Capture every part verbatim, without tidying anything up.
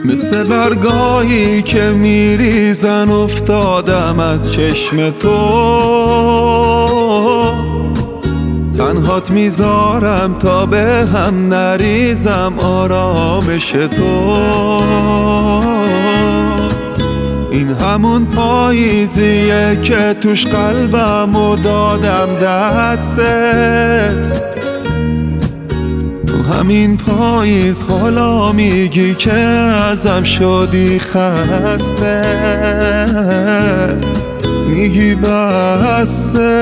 مثل برگایی که میریزن افتادم از چشم تو، تنهات میذارم تا به هم نریزم آرامش تو. این همون پاییزیه که توش قلبمو دادم دستت، تو همین پاییز حالا میگی که ازم شدی خسته، میگی بسه.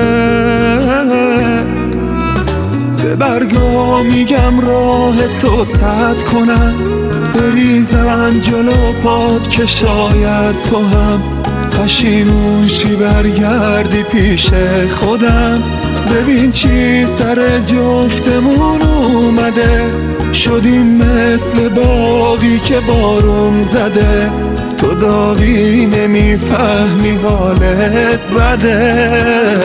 به برگا میگم راه تو سد کنم، بریزن جلو پاد که شاید تو هم پشیمون شی برگردی پیش خودم. ببین چی سر جفتمون اومده، شدیم مثل باغی که بارون زده، تو داغی نمیفهمی حالت بده.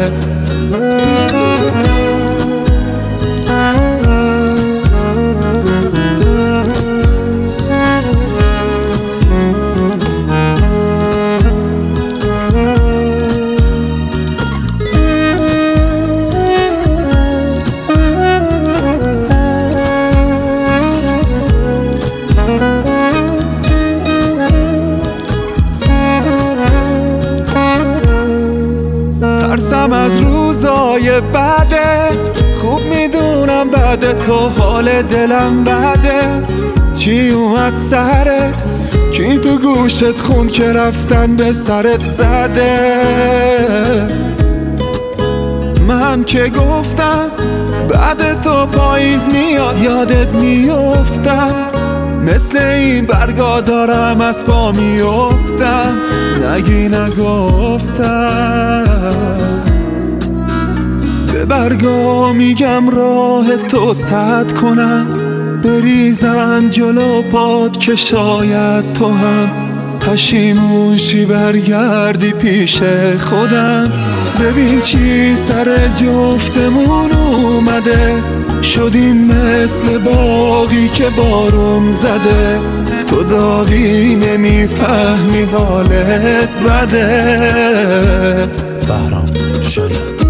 ترسم از روزای بعده، خوب میدونم بعد تو حال دلم بده. چی اومد سرت؟ کی تو گوشت خون که رفتن به سرت زده؟ من که گفتم بعد تو پاییز میاد یادت میافتم، مثل این برگا دارم از پا میافتم، نگی نگفتم. به برگا میگم راه تو سد کنم، بریزن جلو پاد که شاید تو هم پشیمون شی برگردی پیش خودم. ببین چی سر جفتمون اومده، شدیم مثل باغی که بارون زده، تو داغی نمیفهمی حالت بده. بهرام شاید